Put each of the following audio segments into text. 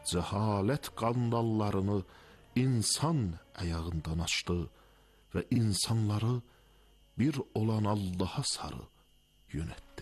Cehalət qandallarını insan ayağından açdı və insanları bir olan Allaha sarı yönətdi.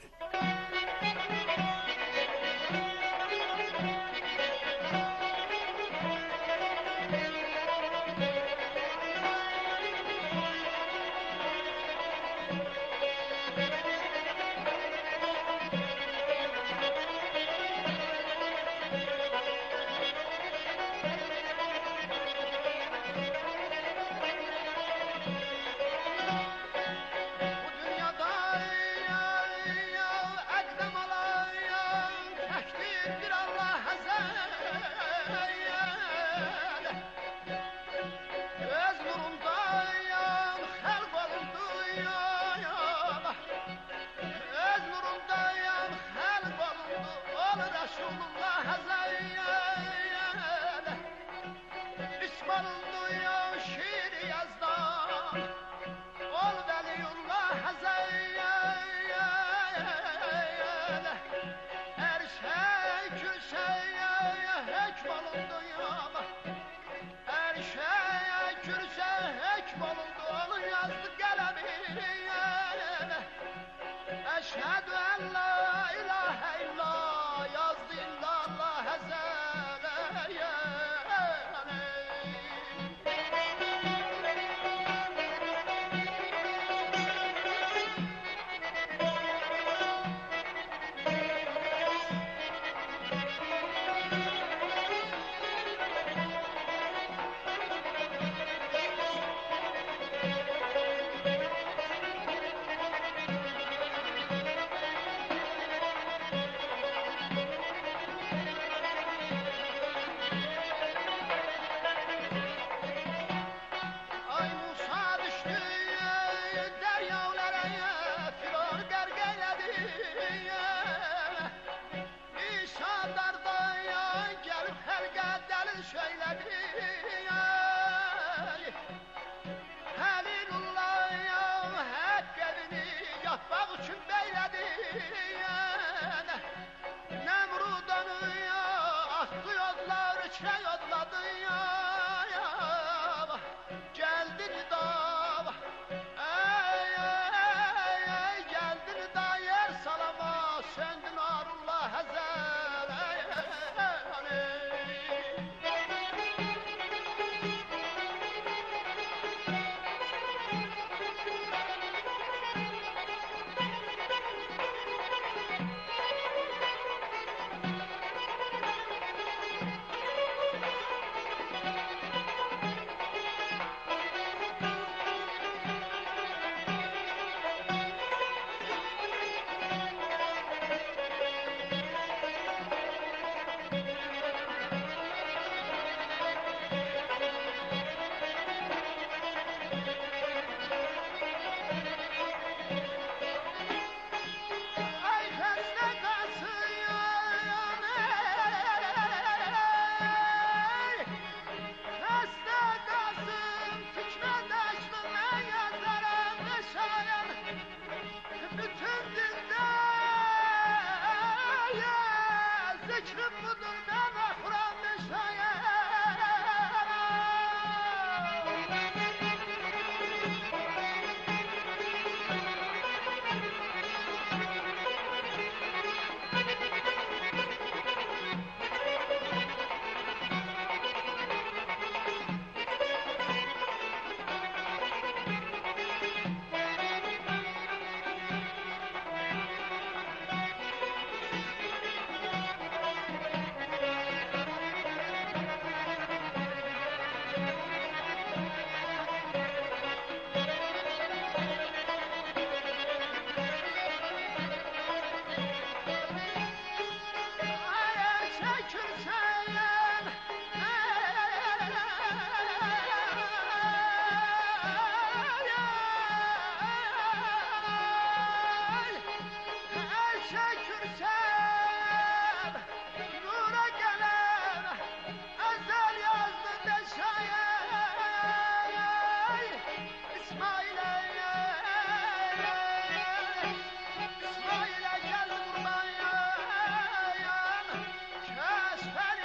İsmail'e gel kurban, keşfeni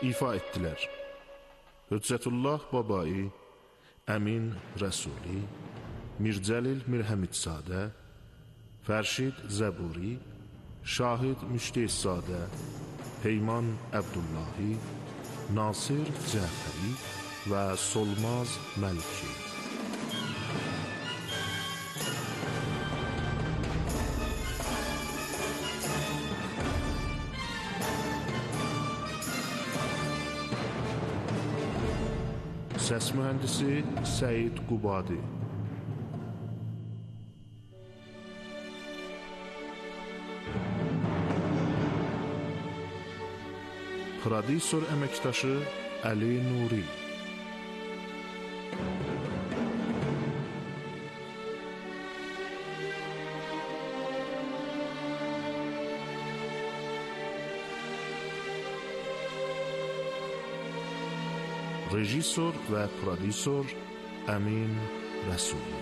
ifa etdilər. Hüccətullah Babai, Əmin Rəsuli, Mircəlil Mirhəmidzadə, Fərşid Zəburi, Şahid Müştehzadə, Peyman Əbdullahi, Nasir Cəfəri və Solmaz Məlki. Səs mühəndisi Səid Qubadi. Prodüser əməkdaşı Əli Nuri. Rejissor və prodüser Əmin Rəsuli.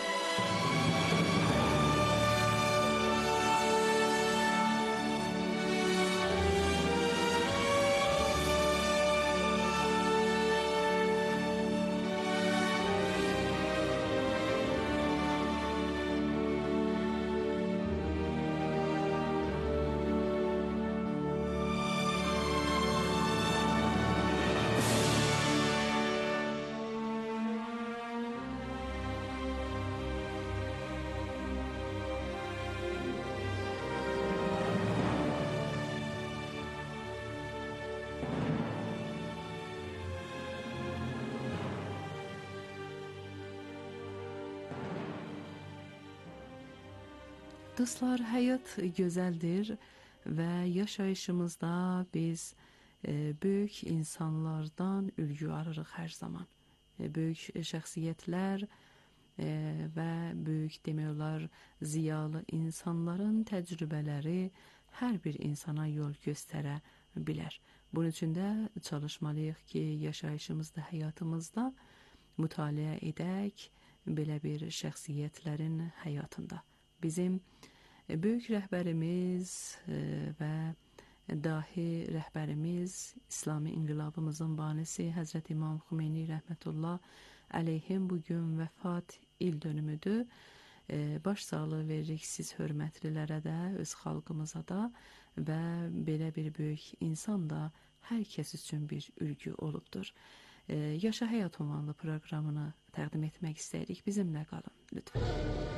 Dostlar, həyat gözəldir və yaşayışımızda biz böyük insanlardan ülgü arırıq hər zaman. Böyük şəxsiyyətlər və böyük demək olar ziyalı insanların təcrübələri hər bir insana yol göstərə bilər. Bunun üçün də çalışmalıyıq ki, yaşayışımızda, həyatımızda mütaliə edək belə bir şəxsiyyətlərin həyatında. Bizim böyük rəhbərimiz və dahi rəhbərimiz, İslami inqilabımızın banisi Həzrət İmam Xümeyni rəhmətullah əleyhim bugün vəfat il dönümüdür. Başsağlığı veririk siz hörmətlilərə də, öz xalqımıza da və belə bir böyük insan da hər kəs üçün bir ülgü olubdur. Yaşa Həyat ünvanlı proqramını təqdim etmək istəyirik. Bizimlə qalın, lütfən.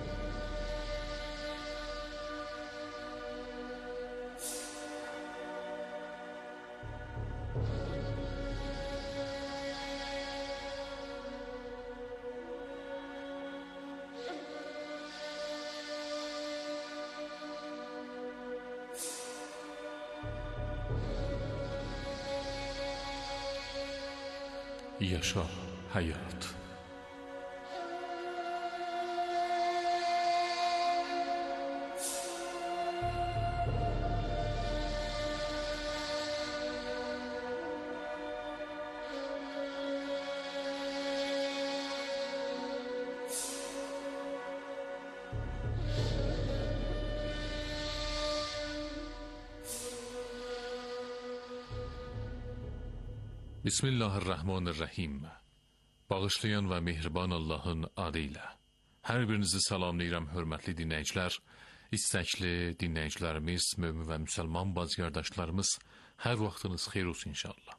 Yaşa Həyat. Bismillahirrahmanirrahim. Bağışlayan və mehriban Allahın adı ilə. Hər birinizi salamlayıram, hörmətli dinləyicilər. İstəkli dinləyicilərimiz, mömin və müsəlman bacı qardaşlarımız, hər vaxtınız xeyir olsun inşallah.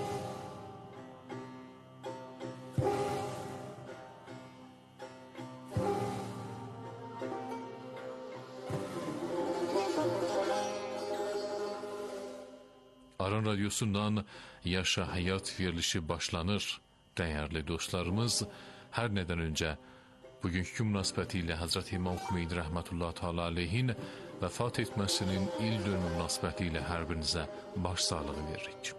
Aran Radyosu'ndan Yaşa Hayat verilişi başlanır. Değerli dostlarımız, her neden önce bugünkü münasibətiyle Hazreti İmam Xümeyni Rəhmətullah Teala aleyhin vəfat etməsinin il dönümü münasibətiyle hər birinizə başsağlığı veririk.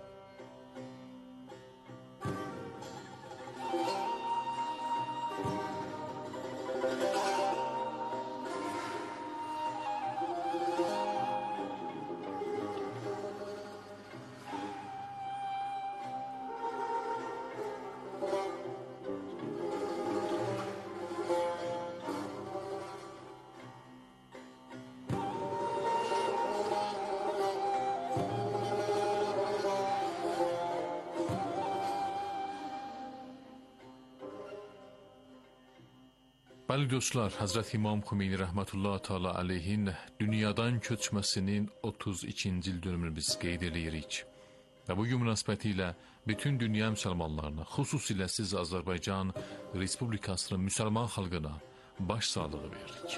Bəli dostlar, Hazreti İmam Xümeyni rəhmətullah təala aleyhin dünyadan köçməsinin 32-ci il dönümünü biz qeyd edirik. Və bu gün münasibətilə bütün dünya müsəlmanlarına, xüsusilə siz Azərbaycan Respublikasının müsəlman xalqına baş sağlığı veririk.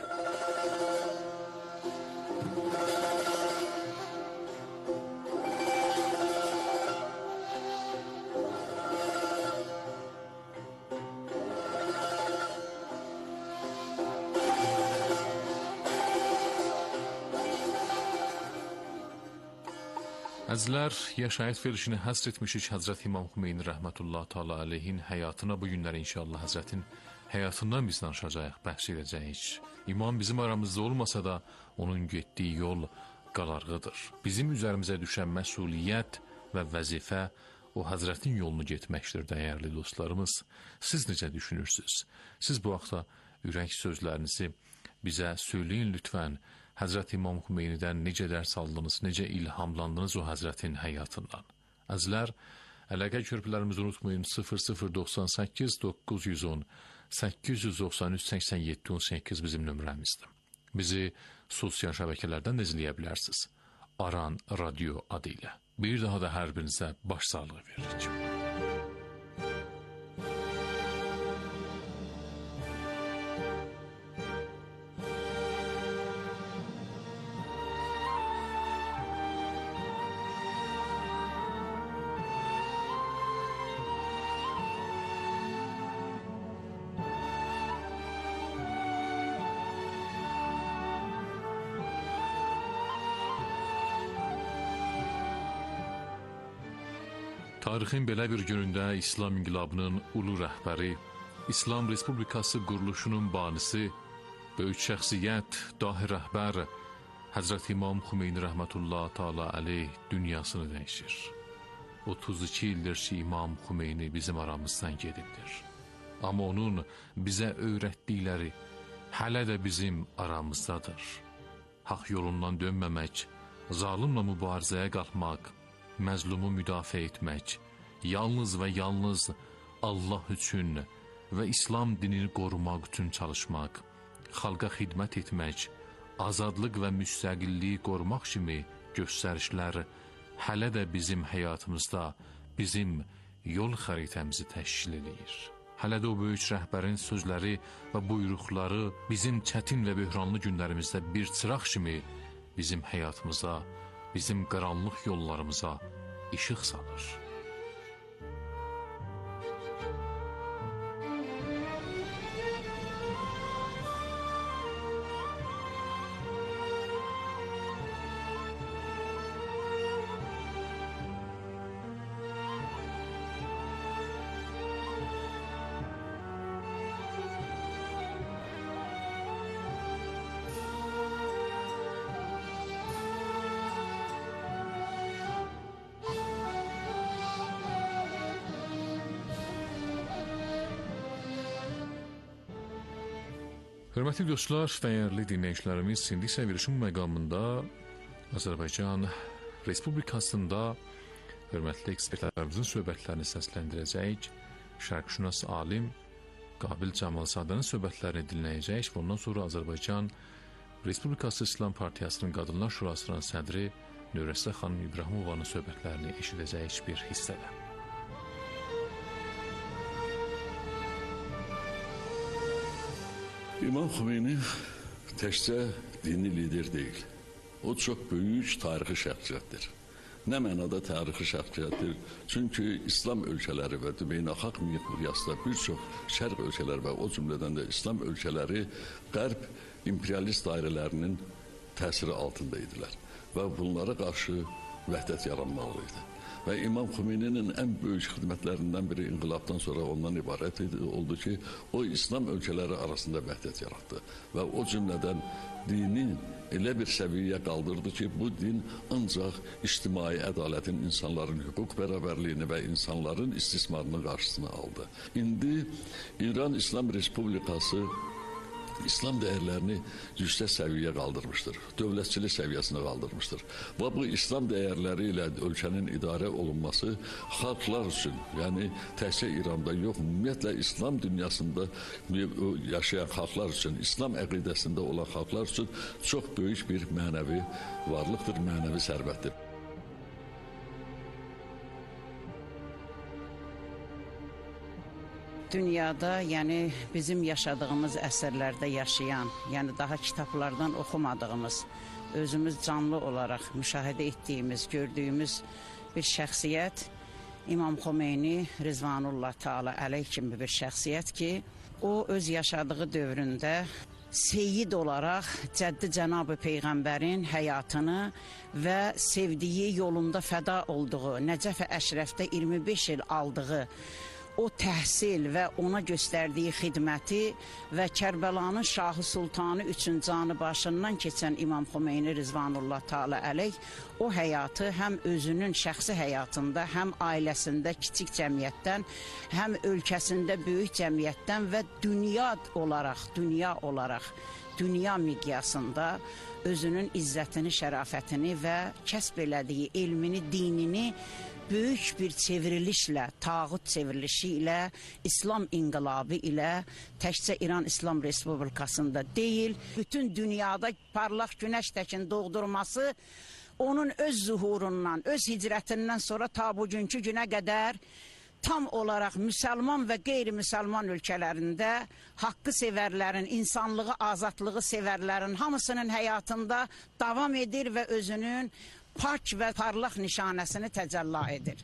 Əzizlər, yaşayət verilişini həsr etmişik Həzrət İmam Xümeyni rəhmətullah təala aleyhin həyatına. Bu günlər inşallah Həzrətin həyatından biz danışacağıq, bəhs edəcəyik. İmam bizim aramızda olmasa da onun getdiyi yol qalarğıdır. Bizim üzərimizə düşən məsuliyyət və vəzifə o Həzrətin yolunu getməkdir, dəyərli dostlarımız. Siz necə düşünürsünüz? Siz bu vaxtda ürək sözlərinizi bizə söyləyin lütfən. Həzrət İmam Xümeynidən necə dərs aldınız, necə ilhamlandınız o Həzrətin həyatından? Əzizlər, əlaqə körpülərimizi unutmayın, 0098 910 893 87 18 bizim nömrəmizdir. Bizi sosial şəbəkələrdən də izləyə bilərsiniz. Aran Radio adı ilə. Bir daha da hər birinizə baş sağlığı veririk. Tarixin belə bir günündə İslam inqilabının ulu rəhbəri, İslam Respublikası quruluşunun banisi, böyük şəxsiyyət, dahi rəhbər Həzrət İmam Xümeyni rəhmətullah təala aleyh dünyasını dəyişir. 32 ildir ki, İmam Xümeyni bizim aramızdan gedibdir. Amma onun bizə öyrətdikləri hələ də bizim aramızdadır. Haqq yolundan dönməmək, zalimlə mübarizəyə qalxmaq, məzlumu müdafiə etmək, yalnız və yalnız Allah üçün və İslam dinini qorumaq üçün çalışmaq, xalqa xidmət etmək, azadlıq və müstəqilliyi qorumaq kimi göstərişlər hələ də bizim həyatımızda bizim yol xəritəmizi təşkil edir. Hələ də o böyük rəhbərin sözləri və buyruqları bizim çətin və böhranlı günlərimizdə bir çıraq kimi bizim həyatımıza, bizim qaranlıq yollarımıza işıq salır. Hörmətli dostlar, dəyərli dinləyicilərimiz, indi isə verilişin məqamında Azərbaycan Respublikasında hörmətli ekspertlərimizin söhbətlərini səsləndirəcəyik. Şərqşünas alim Qabil Camalzadənin söhbətlərini dinləyəcəyik və ondan sonra Azərbaycan Respublikası İslam Partiyasının Qadınlar Şurasının sədri Nürəsə xanım İbrahimovanın söhbətlərini eşidəcəyik bir hissədə. İmam Xümeyni təkcə dini lider deyil. O çox böyük tarixi şəxsiyyətdir. Nə mənada tarixi şəxsiyyətdir? Çünki İslam ölkələri və beynəlxalq miqyasda bir çox şərq ölkələri və o cümlədən də İslam ölkələri qərb imperialist dairələrinin təsiri altında idilər və bunlara qarşı vəhdət yaranmalı idi. Və İmam Xümeyninin ən böyük xidmətlərindən biri inqilabdan sonra ondan ibarət oldu ki, o İslam ölkələri arasında vəhdət yaratdı və o cümlədən dini elə bir səviyyəyə qaldırdı ki, bu din ancaq ictimai ədalətin, insanların hüquq bərabərliyini və insanların istismarının qarşısını aldı. İndi İran İslam Respublikası İslam değerlerini yüksek seviyeye kaldırmıştır. Dövlətçilik seviyesine kaldırmıştır. Ve bu İslam değerleriyle ülkenin idare olunması halklar için, yani təkcə İran'da yok, ümumiyyətlə İslam dünyasında yaşayan halklar için, İslam əqidəsində olan halklar için çok büyük bir mənəvi varlıktır, mənəvi sərvətdir. Dünyada, yəni bizim yaşadığımız əsərlərdə yaşayan, yəni daha kitablardan oxumadığımız, özümüz canlı olaraq müşahidə etdiyimiz, gördüyümüz bir şəxsiyyət İmam Xomeyni Rizvanullah Teala əleyh kimi bir şəxsiyyət ki, o öz yaşadığı dövründə seyyid olaraq Cəddi Cənab-ı Peyğəmbərin həyatını və sevdiyi yolunda fəda olduğu, Nəcəf-i Əşrəfdə 25 il aldığı o təhsil və ona göstərdiyi xidməti və Kərbəlanın Şahı Sultanı üçün canı başından keçən İmam Xomeyni Rizvanullah Teala əleyh o həyatı həm özünün şəxsi həyatında, həm ailəsində kiçik cəmiyyətdən, həm ölkəsində böyük cəmiyyətdən və dünya olaraq, dünya miqyasında özünün izzətini, şərafətini və kəsb elədiyi elmini, dinini böyük bir çevrilişlə, tağut çevrilişi ilə, İslam inqilabı ilə təkcə İran İslam Respublikasında deyil, bütün dünyada parlaq günəş təkin doğdurması onun öz zuhurundan, öz hicrətindən sonra ta bugünkü günə qədər tam olaraq müsəlman və qeyri-müsəlman ölkələrində haqqı sevərlərin, insanlığı, azadlığı sevərlərin hamısının həyatında davam edir və özünün pak və parlaq nişanəsini təcəlla edir.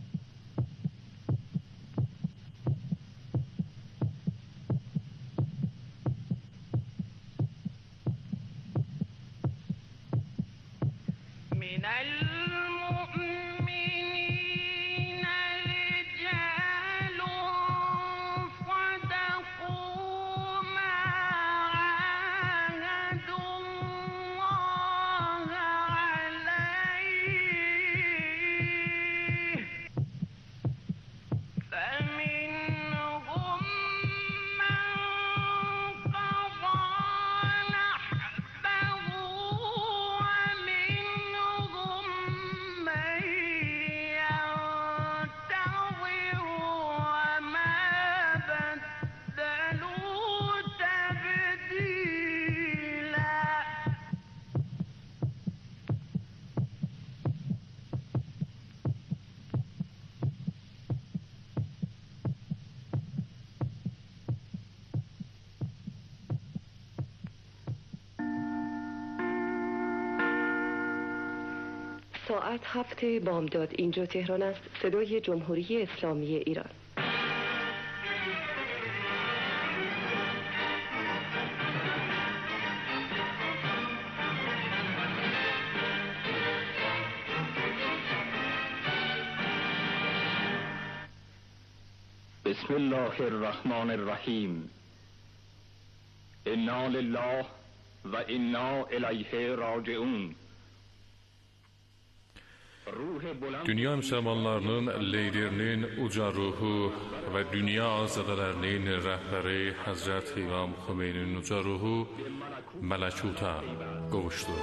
ساعت 7 بامداد اینجا تهران است. صدای جمهوری اسلامی ایران. بسم الله الرحمن الرحیم. انا لله و انا الیه راجعون. Dünya müsəlmanlarının liderinin uca ruhu və dünya azadələrinin rəhbəri Həzrət İmam Xomeynin uca ruhu mələkuta qovuşdu.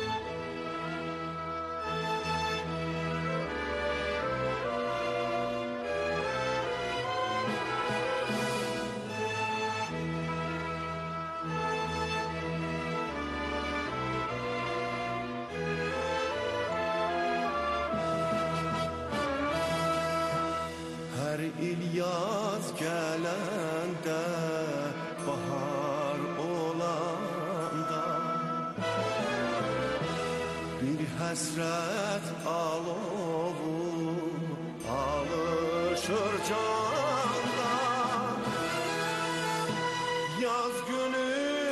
İlyas gələndə, bahar olanda, bir həsrət alovu alışır canda. Yaz günü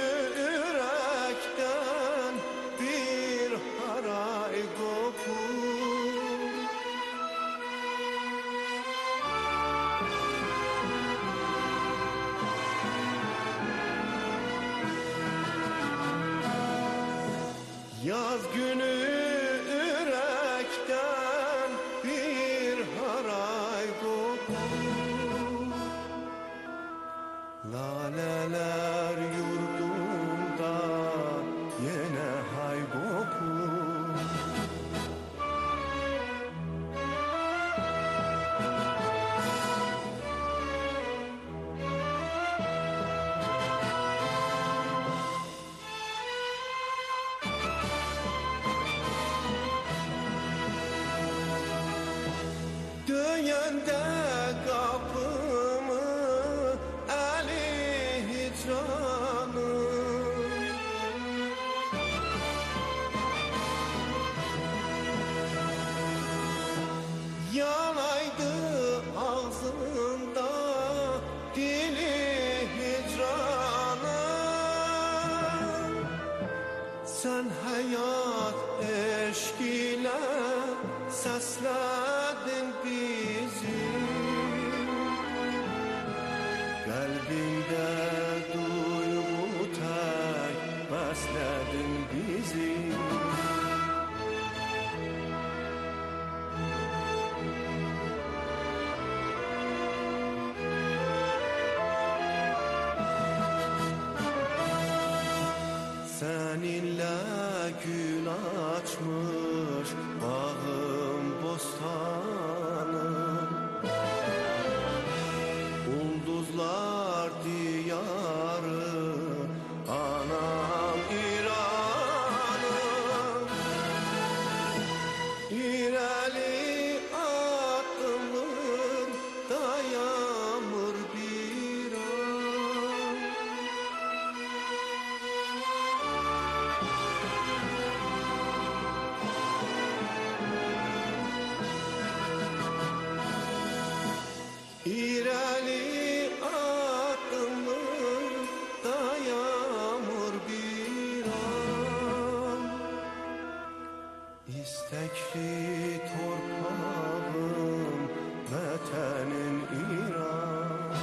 ürəkdən bir haray qopur. Yaz günü ürəkdən bir haray qopur. Lalələr yurdu Sen hayat eşkiyle sesledin bizi. Kalbinde duygu tek besledin bizi. Seninle gül açmış bağım bostanım, ulduzlar diyarı anam İran'ım. İreli atılır dayamır bir an. İreli atılır dayamır bir an. İstekli torpağım vatanın İran.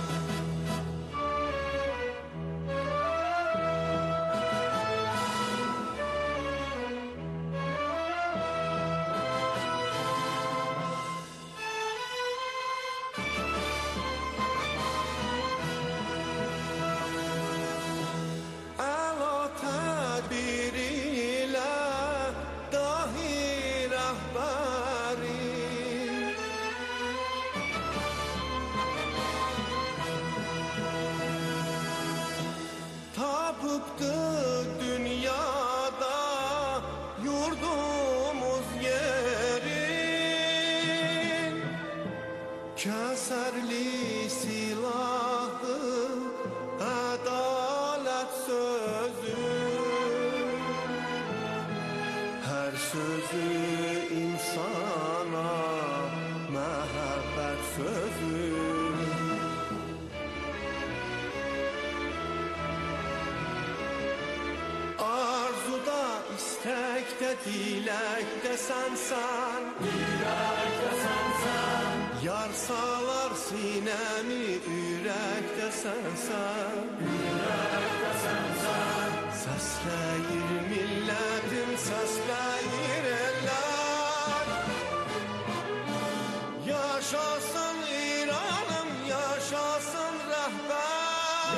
Alo tedbiriyle dahi rehberi, tapıptı dünyada yurdumuz yerin. Keserli silahı adalet sözü, her sözü insana mehabbet sözü. Arzuda, istekte, dilekte sensen, yar salar sinemi yürekte sensen. Sesleyir milletim, sesleyir eller. Yaşasın İran'ım, yaşasın rehber.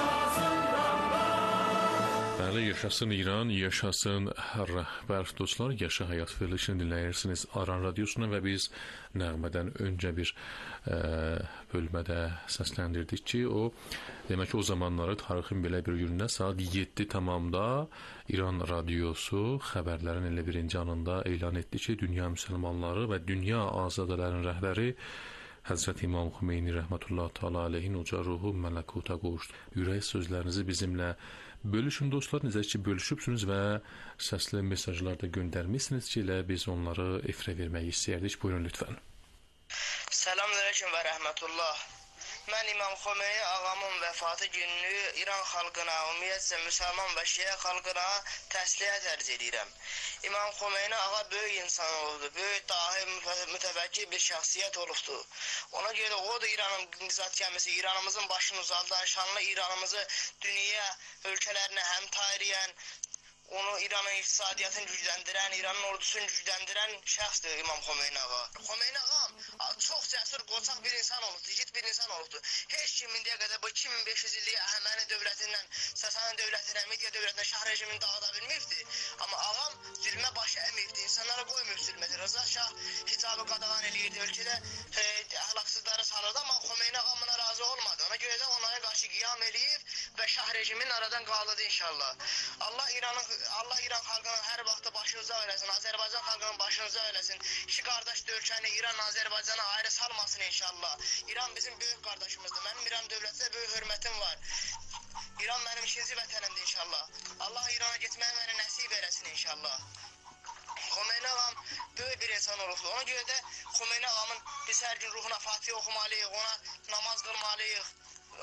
Bəli, yaşasın İran, yaşasın rəhbər dostlar. Yaşa Həyat verilişini dinləyirsiniz Aran Radiosuna və biz nəğmədən öncə bir bölmədə səsləndirdik ki, o demək ki, o zamanları tarixin belə bir günündə saat 7 tamamda İran Radiosu xəbərlərin 51-ci anında elan etdi ki, dünya müsəlmanları və dünya azadələrinin rəhbəri Həzrət İmam Xümeyni rəhmətullah təala aleyhin uca ruhu mələkuta qovuşdu. Ürək sözlərinizi bizimlə bölüşün dostlar. Necə ki bölüşübsünüz və səsli mesajlar da göndərmişsiniz ki, elə biz onları efirə verməyi istəyərdik. Buyurun lütfən. Selamünaleyküm və rəhmətullah. Mən İmam Xomeyni ağamın vəfatı gününü İran xalqına, ümumiyyətcə müsəlman və şiə xalqına təsliyyət ərz edirəm. İmam Xomeyni ağa böyük insan oldu, böyük dahi mütəfəkkir bir şəxsiyyət olubdu. Ona görə o da İranın nizat gəmisi, İranımızın başını uzaldan, şanlı İranımızı dünya ölkələrinə həmtay edən, onu İranın iqtisadiyyatını gücləndirən, İranın ordusunu gücləndirən şəxsdir İmam Xomeyni ağa. Xomeyni ağam çox cəsur, qoçaq bir insan olubdu, yiğit bir insan olubdu. Heç kim indiyə qədər bu 2500 illik Əhəməni dövlətindən, Sasani dövlətindən, Midiya dövlətindən, Şah rejimini dağıda bilməyibdi. Amma ağam zülmə baş əməyibdi, insanlara qoymayıb zülməti. Rıza Şah hicabı qadağan eləyirdi, ölkədə əhlaqsızları salırdı, amma Xomeyni ağam buna razı olmadı. Ona görə də onlara qarşı qiyam eləyib və Şah rejiminin aradan qaldırdı inşallah. Allah İran xalqının hər vaxtda başını uzaq eləsin, Azərbaycan xalqının başını uzaq eləsin. İki qardaş ölkəni İran Azərbaycana ayrı salmasın inşallah. İran bizim böyük qardaşımızdır. Mənim İran dövlətinə böyük hörmətim var. İran mənim ikinci vətənimdir inşallah. Allah İrana getməyi mənə nəsib eləsin inşallah. Xomeyni ağam böyük bir insan olubdu. Ona görə də Xomeyni ağamın biz hər gün ruhuna Fatih oxumalıyıq, ona namaz qılmalıyıq.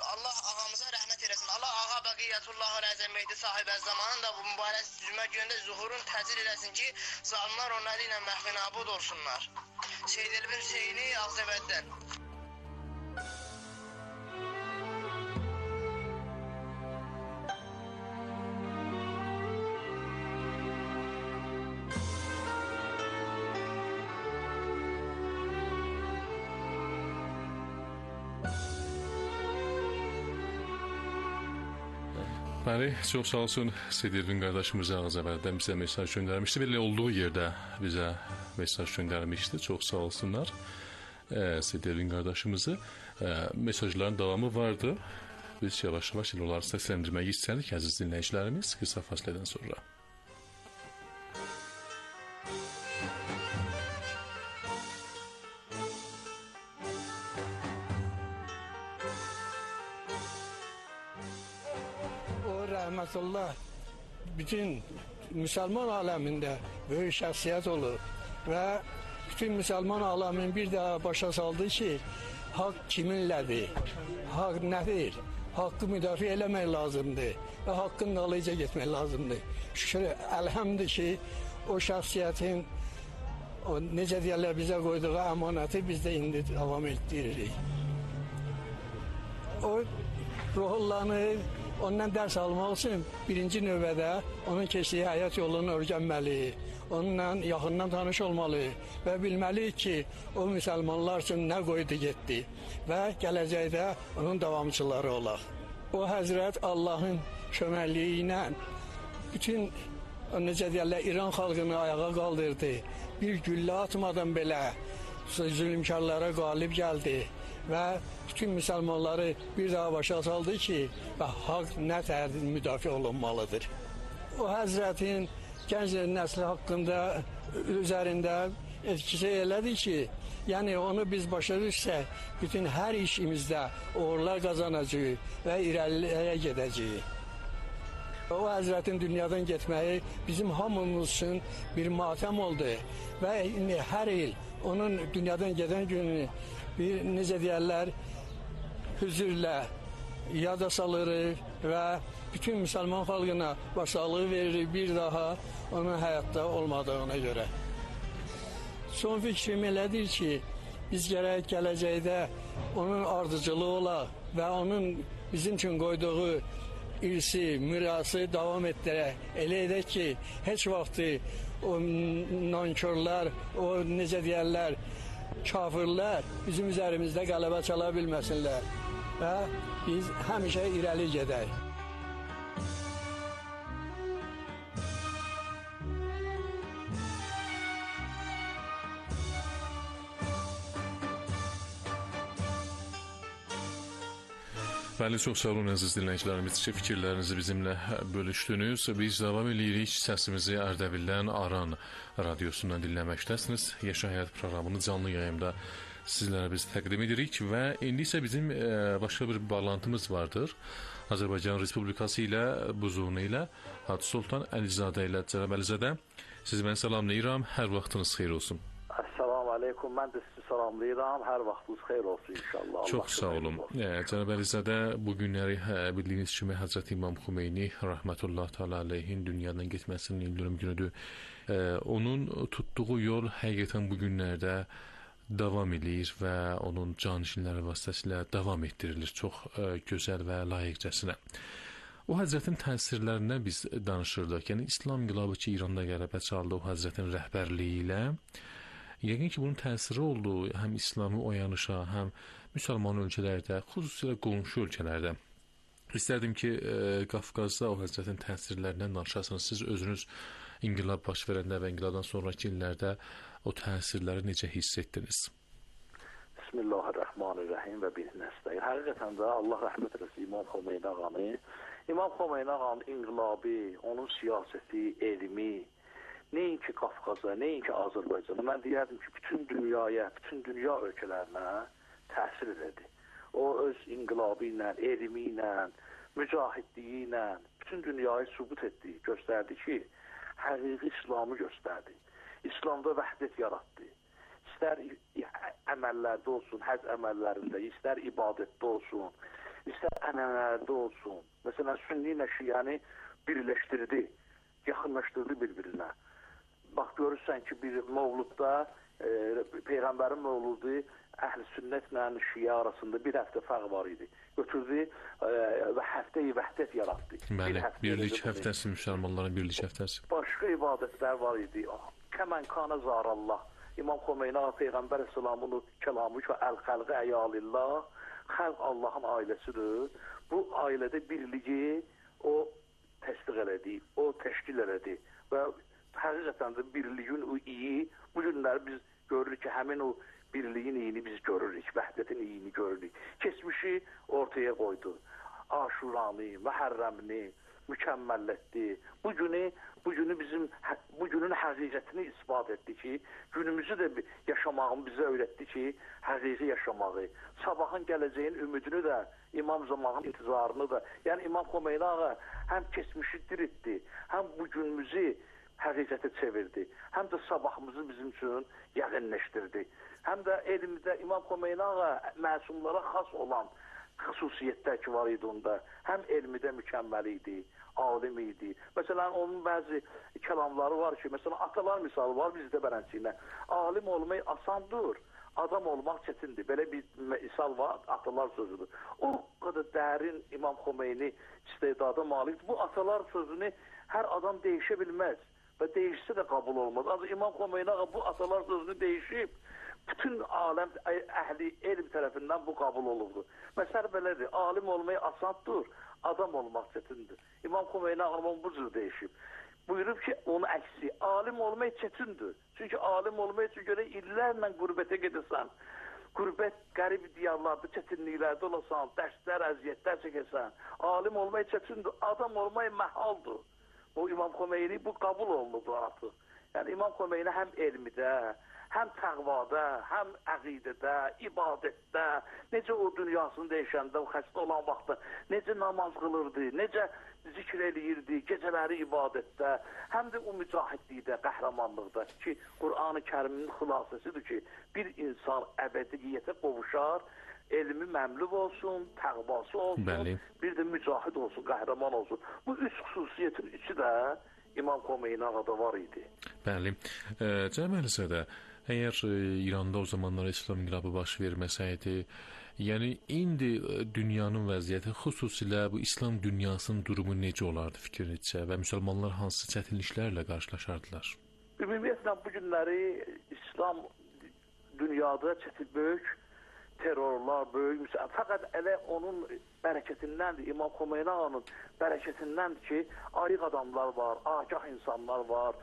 Allah ağamıza rəhmət eləsin. Allah ağa Bəqiyyətullahın Əzəm Mehdi sahibə zamanın da bu mübarək cümə günündə zuhurun təcil eləsin ki, zalimlar onları ilə məhvi nabud olsunlar. Seyyid Elbin Hüseyni Ağzəvəddən. Bəli, çox sağ olsun. Seyyid Elbin qardaşımız Ağzəvəddən bizə mesaj göndərmişdi. Belə olduğu yerdə bizə mesaj göndərmişdi. Çox sağ olsunlar Seyyid Elbin qardaşımızı. Mesajların davamı vardı. Biz yavaş-yavaş onları səsləndirmək istədik, əziz dinləyicilərimiz, qısa fasilədən sonra. Rahmetullah bütün Müslüman aleminde büyük şahsiyet olur ve bütün Müslüman alemin bir daha başa saldı ki hak kiminlədir, hak nədir, hakkı müdafiə eləmək lazımdır ve hakkın dalıca getmək lazımdır. Şükür, elhamdülillah ki o şahsiyetin o necə deyərlər bizə qoyduğu əmanəti biz də indi davam etdiririk. O ruhullanır. Ondan dərs almaq üçün birinci növbədə onun keçdiyi həyat yolunu öyrənməli, onunla yaxından tanış olmalı və bilməliyik ki, o müsəlmanlar üçün nə qoydu getdi və gələcəkdə onun davamçıları olaq. O Həzrət Allahın köməkliyi ilə bütün necə deyərlər, İran xalqını ayağa qaldırdı. Bir güllə atmadan belə zülmkarlara qalib gəldi və bütün müsəlmanları bir daha başa saldı ki, haqq nə tərdir müdafiə olunmalıdır. O Həzrətin gənc nəsli haqqında üzərində etkisi elədi ki, yəni onu biz başa düşsək, bütün hər işimizdə uğurlar qazanacağıq və irəliyə gedəcəyik. O Həzrətin dünyadan getməyi bizim hamımız üçün bir matəm oldu və hər il onun dünyadan gedən günü bir necə deyərlər, hüzürlə yada salırıq və bütün müsəlman xalqına başsağlığı veririk bir daha onun həyatda olmadığına görə. Son fikrim elədir ki, biz gərək gələcəkdə onun ardıcılığı olaq və onun bizim üçün qoyduğu irsi, mirası davam etdirək. Elə edək ki, heç vaxtı o nankörlər, o necə deyərlər, kafirlər bizim üzərimizdə qələbə çala bilməsinlər və biz həmişə irəli gedək. Bəli, çox sağ olun əziz dinləyicilərimiz ki, fikirlərinizi bizimlə bölüşdünüz. Biz davam edirik səsimizi Ərdəbildən Aran radiosundan dinləməkdəsiniz. Yaşa Həyat proqramını canlı yayımda sizlərə biz təqdim edirik və indi isə bizim başqa bir bağlantımız vardır. Azərbaycan Respublikası ilə Buzurnu ilə Hacı Sultan Əlizadə ilə. Cənab Əlizadə, sizi mən salamlayıram, hər vaxtınız xeyir olsun. Assalamu aleykum, mən də sizi salamlayıram, hər vaxtınız xeyir olsun inşallah. Çox sağ olun. Cənab Əlizadə, bu günləri bildiyiniz kimi Həzrət İmam Xomeyni rəhmətullah təala aleyhin dünyadan getməsinin ildönüm günüdür. Onun tutduğu yol həqiqətən bu günlərdə davam edir və onun canişinləri vasitəsilə davam etdirilir çox gözəl və layiqcəsinə. O Həzrətin təsirlərindən biz danışırdıq. Yəni İslam inqilabı ki, İranda qələbə çaldı o Həzrətin rəhbərliyi ilə. Yəqin ki, bunun təsiri oldu həm İslami oyanışa, həm müsəlman ölkələrdə, xüsusilə qonşu ölkələrdə. İstərdim ki, Qafqazda o Həzrətin təsirlərindən danışasınız. Siz özünüz inqilab baş verəndə və inqilabdan sonraki illərdə o təsirləri necə hiss etdiniz? Bismillahirrahmanirrahim və bihi nəstəyin. Həqiqətən də Allah rəhmət eləsin İmam Xomeyni ağanı. İmam Xomeyni ağanın inqilabı, onun siyasəti, elmi, nəinki Qafqaza, nəinki Azərbaycana, mən deyərdim ki, bütün dünyaya, bütün dünya ölkələrinə təsir edirdi. O öz inqilabı ilə, elmi ilə, mücahidliyi ilə bütün dünyayı sübut etdi, göstərdi ki, həqiqi İslamı göstərdi. İslamda vəhdət yaratdı. İstər əməllərdə olsun, həc əməllərində, istər ibadətdə olsun, istər ənənələrdə olsun. Məsələn, Sünni ilə Şiəni birləşdirdi, yaxınlaşdırdı bir-birinə. Bax, görürsən ki, bir Mövludda, Peyğəmbərin Mövludu Əhl-i Sünnətlə Şiə arasında bir həftə fərq var idi. Götürdü və həftə-i vəhdət yaratdı. Bəli, birlik həftəsi, müsəlmanların birlik həftəsi. Başqa ibadətlər var idi. Kəmən kanə zarallah. İmam Xomeyni Peyğəmbər Əsəlamın kəlamı ki, əl-xəlqə əyalillah, xəlq Allahın ailəsidir. Bu ailədə birliyi o təsdiq elədi, o təşkil elədi və həqiqətən də birliyin o iyi, bu günləri biz görürük ki, həmin o birliyin iyini biz görürük, vəhdətin iyini görürük. Keçmişi ortaya qoydu. Aşuranı, Məhərrəmini mükəmməllədi. Bu günün həqiqətini isbat etdi ki, günümüzü də yaşamağını bizə öyrətdi ki, həqiqi yaşamağı, sabahın gələcəyin ümidini də, İmam Zamanın intizarını da, yəni İmam Xomeyni ağa həm keçmişi diriltdi, həm bu günümüzü həqiqətə çevirdi, həm də sabahımızı bizim üçün yəqinləşdirdi. Həm də elmdə İmam Xomeyni ağa məsumlara xas olan xüsusiyyətlər ki var idi onda. Həm elmidə mükəmməl idi, alim idi. Məsələn, onun bəzi kəlamları var ki, məsələn, atalar misalı var bizdə bərənciylə. Alim olmaq asandır, adam olmaq çətindir. Belə bir misal var, atalar sözüdür. O qədər dərin İmam Xomeyni istedada malikdir. Bu atalar sözünü hər adam değişə bilməz və değişsə də qəbul olmaz. Ancaq İmam Xomeyni ağa bu atalar sözünü değişib, bütün aləm əhli elm tərəfindən bu qəbul olundu. Məsələ belədir, alim olmaq asandır, adam olmaq çətindir. İmam Xomeyni ağa bu cür değişib. Buyurub ki, onun əksi, alim olmaq çətindir. Çünki alim olmaq üçün görə illərlə qürbətə gedirsən. Qürbət, qərib diyarlarda, çətinliklərdə olasan, dərslər, əziyyətlər çəkəsən. Alim olmaq çətindir, adam olmaq məhaldır. O İmam Xomeyni bu qəbul olundu artıq. Yəni İmam Xomeyni həm elmidə, həm təqvada, həm əqidədə, ibadətdə, necə o dünyasını dəyişəndə, o xəstə olan vaxtda, necə namaz qılırdı, necə zikr eləyirdi, gecələri ibadətdə, həm də o mücahidlikdə, qəhrəmanlıqda ki, Qur'an-ı Kərimin xülasəsidir ki, bir insan əbədiyyətə qovuşar, elmi məmluq olsun, təqvası olsun, bəli, bir də mücahid olsun, qəhrəman olsun. Bu üç xüsusiyyətin üçü də İmam Xomeyni ağada var idi. Bəli. Cənab Əlizadə, əgər İranda o zamanlar İslam inqilabı baş verməsəydi, yəni indi dünyanın vəziyyəti, xüsusilə bu İslam dünyasının durumu necə olardı fikrinizcə və müsəlmanlar hansı çətinliklərlə qarşılaşardılar? Ümumiyyətlə bu günləri İslam dünyada böyük terrorlar, böyük fəqət elə onun bərəkətindəndir, İmam Xomeyni ağanın bərəkətindəndir ki, ayıq adamlar var, agah insanlar var,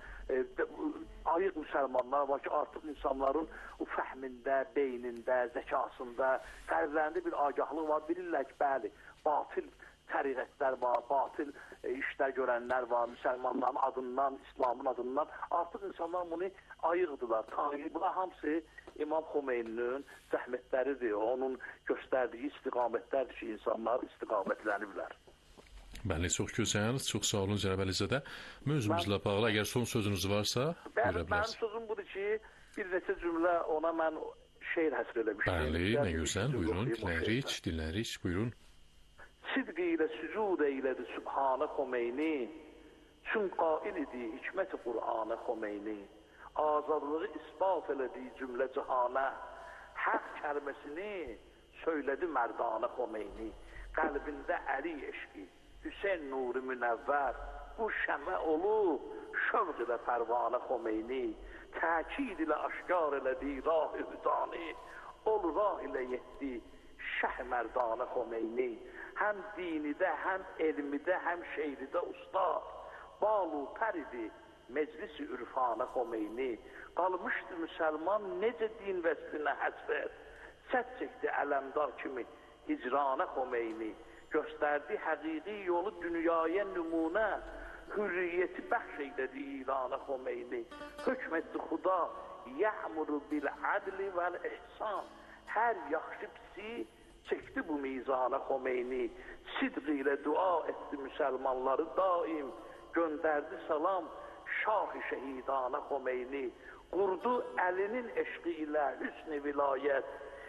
ayıq müsəlmanlar var ki, artıq insanların o fəhmində, beynində, zəkasında, qəlblərində bir agahlıq var, bilirlər ki, bəli, batil təriqətlər var, batil işlər görənlər var, müsəlmanların adından, İslamın adından, artıq insanlar bunu ayıqdılar, tanıyır. Bunlar hamısı İmam Xomeyninin zəhmətləridir, onun göstərdiyi istiqamətlərdir ki, insanlar istiqamətləniblər. Bəli, çox gözəl, çox sağ olun Cənab Əlizadə. Mövzumuzla bağlı, əgər son sözünüz varsa, buyura bilərsiniz. Mənim sözüm budur ki, bir neçə cümlə ona mən şeir həsr eləmişdim. Bəli, nə gözəl, buyurun, dinləyirik, buyurun. Sidq ilə sücud eylədi Sübhanə Xomeyni, çün qail idi hikmət-i Qur'anə Xomeyni, azadlığı isbat elədi cümlə cəhanə, həq kəlməsini söylədi mərdanə Xomeyni, qəlbində Əli eşqi, Hüseyn nuru münəvvər, bu şəmə olub, şövq ilə pərvanə Xomeyni, təkid ilə aşkar elədi rah-ı hüdani, ol rah ilə yetdi şəh mərdanə Xomeyni, həm dinidə, həm elmidə, həm şeiridə ustad, balu pər idi meclis-i ürfanə Xomeyni, qalmışdı müsəlman necə din vəslinə həsrət, sədd çəkdi ələmdar kimi hicranə Xomeyni, göstərdi həqiqi yolu dünyaya nümunə, hürriyyəti bəxş eylədi İranə Xomeyni, hökm etdi xuda, yəhmuru bil-ədli vəl-ihsan, hər yaxşı pisi çəkdi bu mizanə Xomeyni, sidq ilə dua etdi müsəlmanları daim, göndərdi salam şah-ı şəhidanə Xomeyni, qurdu əlinin eşqi ilə hüsn-i vilayət,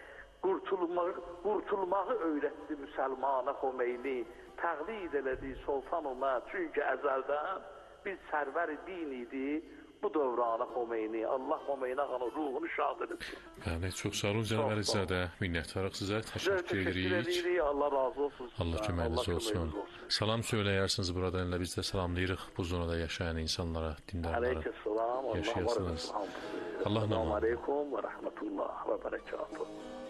qurtulmağı öyrətdi müsəlmana Xomeyni, təqlid elədi Sultan Ömər, çünki əzəldən bir sərvər din idi bu dövrana Xomeyni. Allah Xomeyni ağanın ruhunu şad edilsin. Bəli, çox sağ olun Cənab Əlizadə, minnətdarıq sizə, təşəkkür edirik. Allah razı olsun. Allah köməyiniz olsun. Salam söyləyərsiniz buradan, elə biz də salamlayırıq bu zonada yaşayan insanlara, dindarlara. Aleykümselam, Allah var olsun. Selamun aleyküm və rəhmətullah və bərəkatuhu.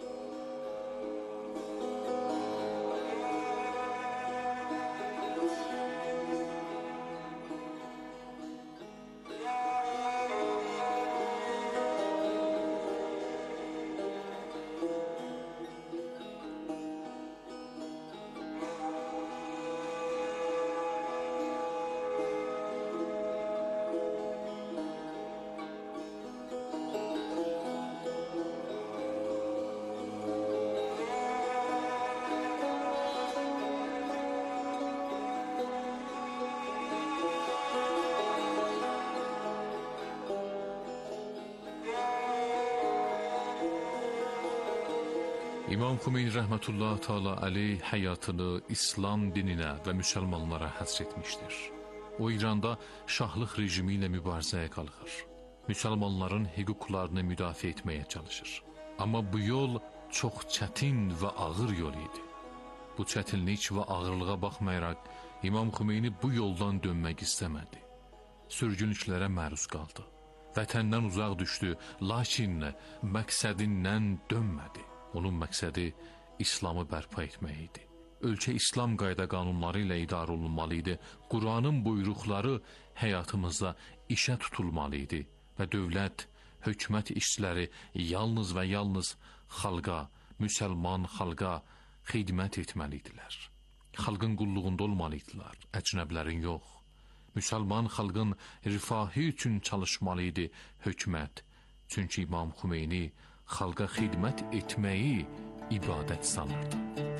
İmam Xomeyni rəhmətullah Teala əleyh həyatını İslam dininə və müsəlmanlara həsr etmişdir. O İranda şahlıq rejimi ilə mübarizəyə qalxır. Müsəlmanların hüquqlarını müdafiə etməyə çalışır. Amma bu yol çox çətin və ağır yol idi. Bu çətinlik və ağırlığa baxmayaraq İmam Xomeyni bu yoldan dönmək istəmədi. Sürgünlüklərə məruz qaldı. Vətəndən uzaq düşdü, lakin məqsədindən dönmədi. Onun məqsədi İslamı bərpa etmək idi. Ölkə İslam qayda qanunları ilə idarə olunmalı idi. Quranın buyruqları həyatımızda işə tutulmalı idi və dövlət, hökumət işçiləri yalnız və yalnız xalqa, müsəlman xalqa xidmət etməliydilər. Xalqın qulluğunda olmalıydılar, əcnəblərin yox. Müsəlman xalqın rifahı üçün çalışmalı idi hökumət. Çünki İmam Xomeyni xalqa xidmət etməyi ibadət sanırdı.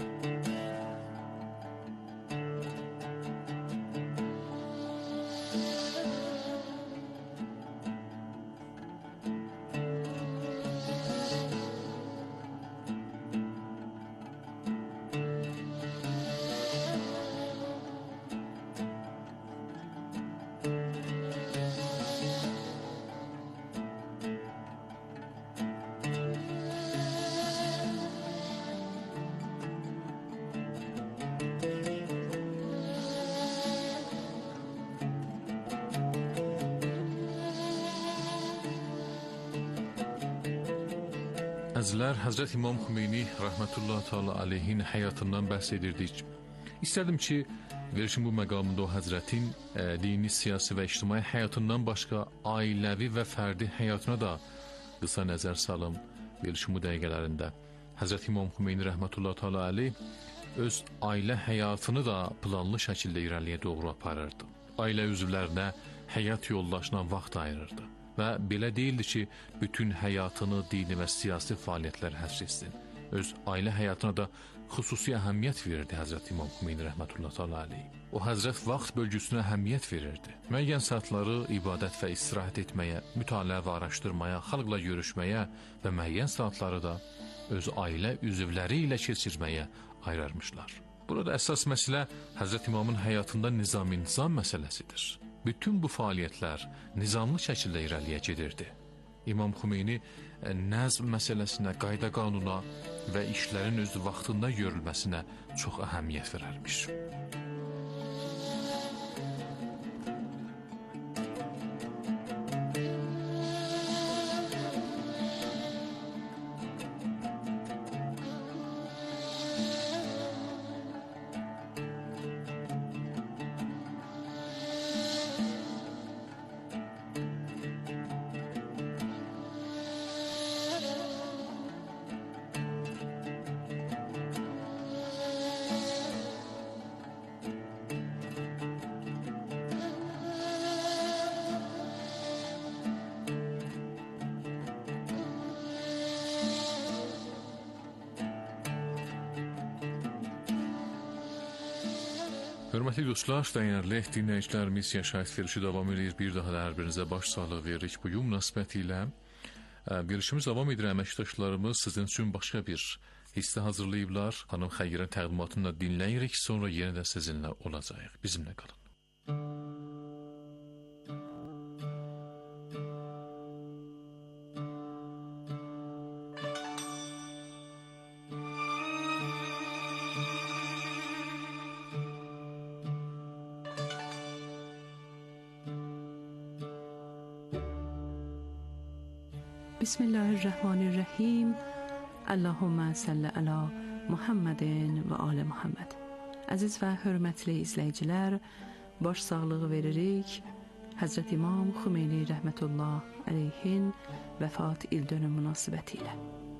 Əzizlər, Həzrət İmam Xomeyni rəhmətullah Teala aleyhin həyatından bəhs edirdik. İstərdim ki, verişin bu məqamında o Həzrətin dini, siyasi və ictimai həyatından başqa ailəvi və fərdi həyatına da qısa nəzər salım. Verişin bu dəqiqələrində Həzrət İmam Xomeyni rəhmətullah Teala aleyh öz ailə həyatını da planlı şəkildə irəliyə doğru aparırdı. Ailə üzvlərinə, həyat yoldaşına vaxt ayırırdı. Və belə deyildi ki, bütün həyatını dini və siyasi fəaliyyətlərə həsr etsin. Öz ailə həyatına da xüsusi əhəmiyyət verirdi Həzrət İmam Xomeyni rəhmətullah Teala aleyh. O Həzrət vaxt bölgüsünə əhəmiyyət verirdi. Müəyyən saatları ibadət və istirahət etməyə, mütaliə və araşdırmaya, xalqla görüşməyə və müəyyən saatları da öz ailə üzvləri ilə keçirməyə ayırmışlar. Burada əsas məsələ Həzrət İmamın həyatında nizam məsələsidir. Bütün bu fəaliyyətlər nizamlı şəkildə irəliyə gedirdi. İmam Xomeyni nəzm məsələsinə, qayda qanuna və işlərin öz vaxtında görülməsinə çox əhəmiyyət verərmiş. Hörmətli dostlar, dəyərli dinləyicilərimiz, yaşayış verişi davam edir. Bir daha da hər birinizə baş sağlığı veririk bu münasibəti ilə. Görüşümüz davam edir. Əməkdaşlarımız sizin üçün başqa bir hissə hazırlayıblar. Xanım Xəyyirə təqdimatını da dinləyirik. Sonra yenə də sizinlə olacağıq. Bizimlə qalın. Bismillahirrahmanirrahim. Allahumma salli ala Muhammedin və ali Muhammed. Əziz və hörmətli izləyicilər, baş sağlığı veririk Həzrət İmam Xümeyni rəhmətullah əleyhin vəfat ildönümü münasibətilə.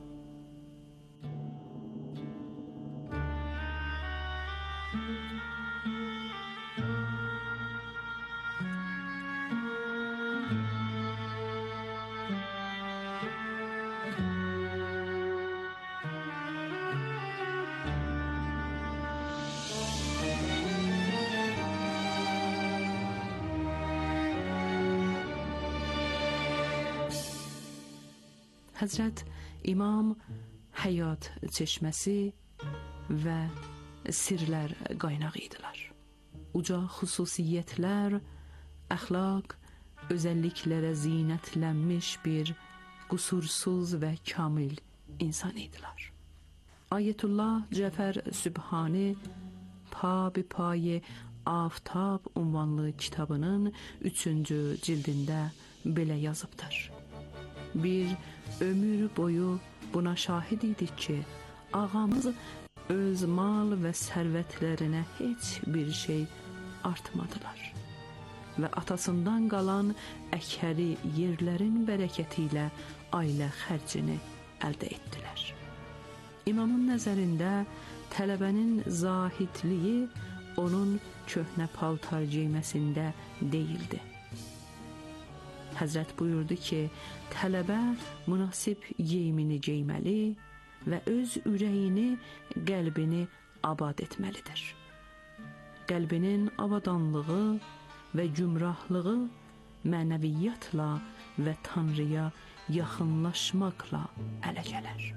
Həzrət İmam həyat çeşməsi və sirlər qaynağı idilər. Uca xüsusiyyətlər, əxlaq, özəlliklərə zinətlənmiş bir qusursuz və kamil insan idilər. Ayətullah Cəfər Sübhani Pa-bi-Payi Aftab unvanlı kitabının 3-cü cildində belə yazıbdır. Bir ömür boyu buna şahid idik ki, ağamız öz mal və sərvətlərinə heç bir şey artmadılar və atasından qalan əkəri yerlərin bərəkəti ilə ailə xərcini əldə etdilər. İmamın nəzərində tələbənin zahidliyi onun köhnə paltar geyməsində deyildi. Həzrət buyurdu ki, tələbə münasib geyimini geyməli və öz ürəyini, qəlbini abad etməlidir. Qəlbinin abadanlığı və gümrahlığı mənəviyyatla və Tanrıya yaxınlaşmaqla ələ gələr.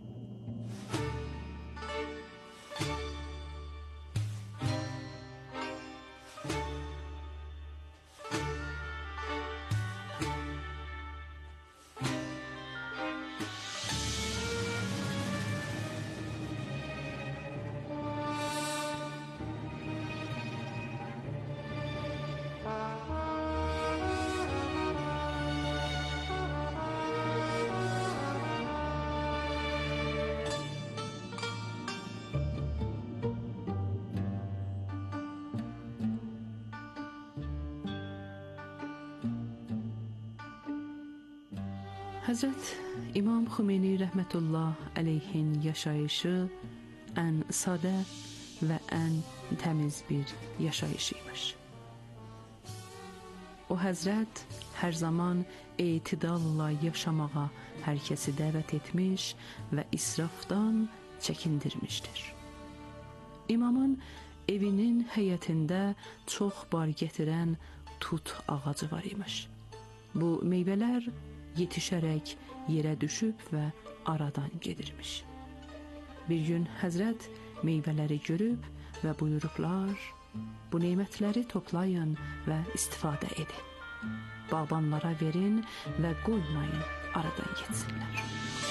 Həzrət İmam Xümeyni rəhmətullah əleyhin yaşayışı ən sadə və ən təmiz bir yaşayış imiş. O Həzrət hər zaman etidalla yaşamağa hər kəsi dəvət etmiş və israfdan çəkindirmişdir. İmamın evinin həyətində çox bar gətirən tut ağacı var imiş. Bu meyvələr yetişərək yerə düşüb və aradan gedirmiş. Bir gün Həzrət meyvələri görüb və buyurublar, bu nemətləri toplayın və istifadə edin. Bağbanlara verin və qoymayın aradan getsinlər.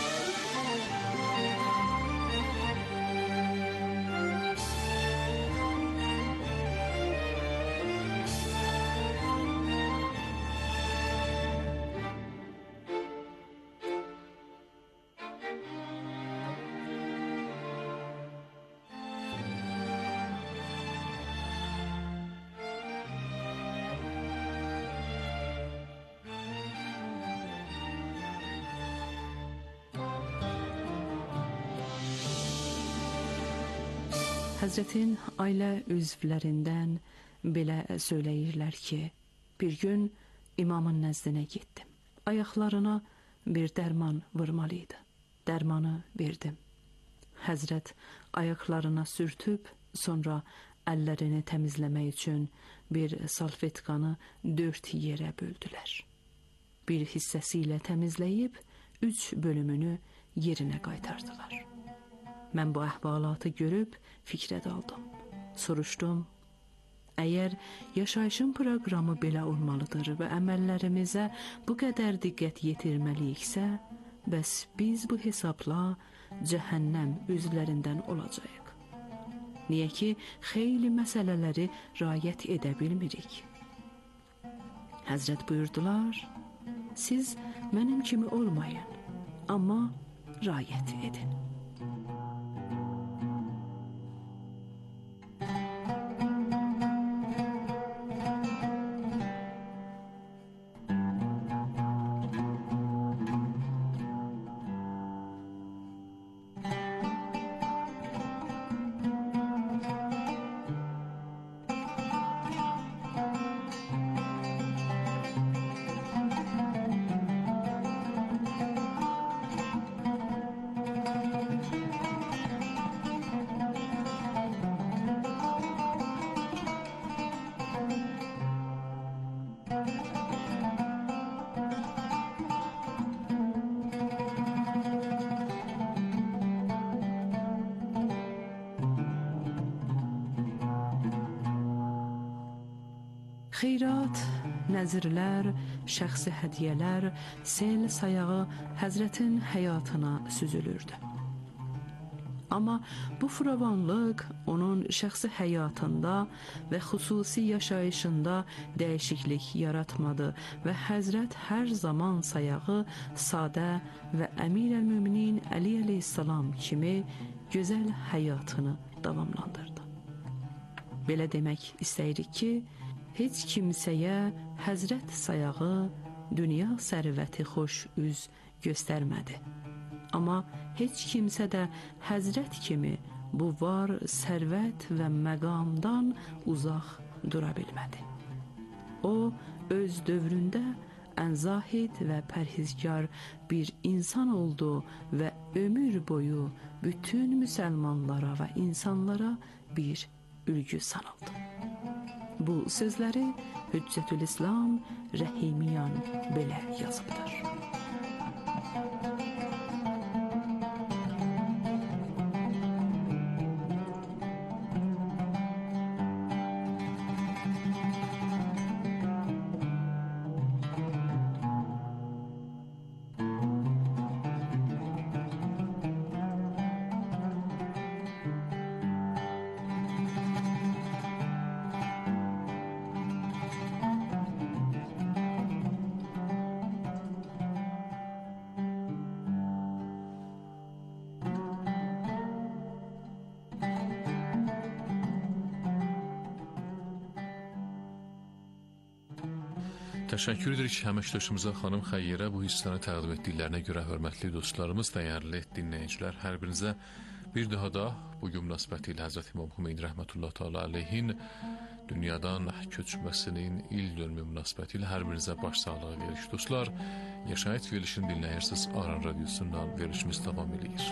Həzrətin ailə üzvlərindən belə söyləyirlər ki, bir gün imamın nəzdinə getdim. Ayaqlarına bir dərman vurmalıydı. Dərmanı verdim. Həzrət ayaqlarına sürtüb, sonra əllərini təmizləmək üçün bir salfetkanı 4 yerə böldülər. Bir hissəsi ilə təmizləyib, 3 bölümünü yerinə qaytardılar. Mən bu əhvalatı görüb fikrə daldım. Soruşdum, əgər yaşayışın proqramı belə olmalıdır və əməllərimizə bu qədər diqqət yetirməliyiksə, bəs biz bu hesabla cəhənnəm üzvlərindən olacağıq. Niyə ki, xeyli məsələləri riayət edə bilmirik? Həzrət buyurdular, siz mənim kimi olmayın, amma riayət edin. Xeyrat, nəzirlər, şəxsi hədiyyələr sel sayağı Həzrətin həyatına süzülürdü. Amma bu firavanlıq onun şəxsi həyatında və xüsusi yaşayışında dəyişiklik yaratmadı və Həzrət hər zaman sayağı sadə və Əmir-əl-Müminin Əli əleyhissalam kimi gözəl həyatını davamlandırdı. Belə demək istəyirik ki, heç kimsəyə Həzrət sayağı dünya sərvəti xoş üz göstərmədi. Amma heç kimsə də Həzrət kimi bu var sərvət və məqamdan uzaq dura bilmədi. O, öz dövründə ən zahid və pərhizkar bir insan oldu və ömür boyu bütün müsəlmanlara və insanlara bir ülgü sanıldı. Bu sözləri Hüccətül İslam Rəhimiyan belə yazıbdır. Təşəkkür edirik həməkdaşımıza xanım Xəyyərə bu hissəni təqdim etdiklərinə görə. Hörmətli dostlarımız, dəyərli dinləyicilər, hər birinizə bir daha da bugün münasibətilə Həzrət İmam Xomeyni rəhmətullah təala əleyhin dünyadan köçməsinin il dönümü münasibətilə hər birinizə başsağlığı veririk. Dostlar, Yaşayət verilişini dinləyirsiniz, Aran radiosundan verilişimiz davam edir.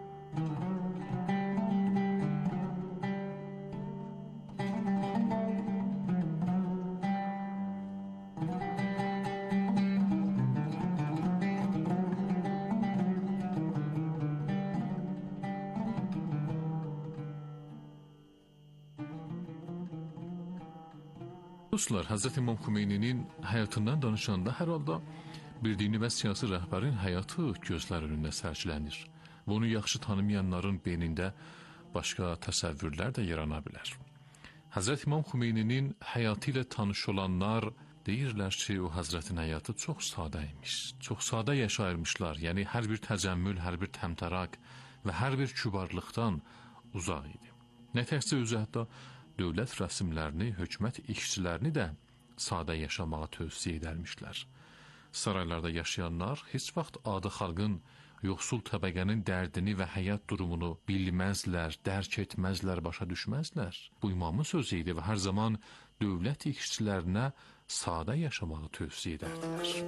Dostlar, Həzrət İmam Xomeyninin həyatından danışanda hər halda bir dini və siyasi rəhbərin həyatı gözlər önündə sərgilənir. Bunu yaxşı tanımayanların beynində başqa təsəvvürlər də yarana bilər. Həzrət İmam Xomeyninin həyatı ilə tanış olanlar deyirlər ki, o Həzrətin həyatı çox sadə imiş. Çox sadə yaşayırmışlar, yəni hər bir təcəmmül, hər bir təmtəraq və hər bir kübarlıqdan uzaq idi. Nə təkcə özü hətta dövlət rəsmlərini, hökumət işçilərini də sadə yaşamağa tövsiyə edərmişlər. Saraylarda yaşayanlar heç vaxt adi xalqın, yoxsul təbəqənin dərdini və həyat durumunu bilməzlər, dərk etməzlər, başa düşməzlər. Bu imamın sözü idi və hər zaman dövlət işçilərinə sadə yaşamağı tövsiyə edərdilər.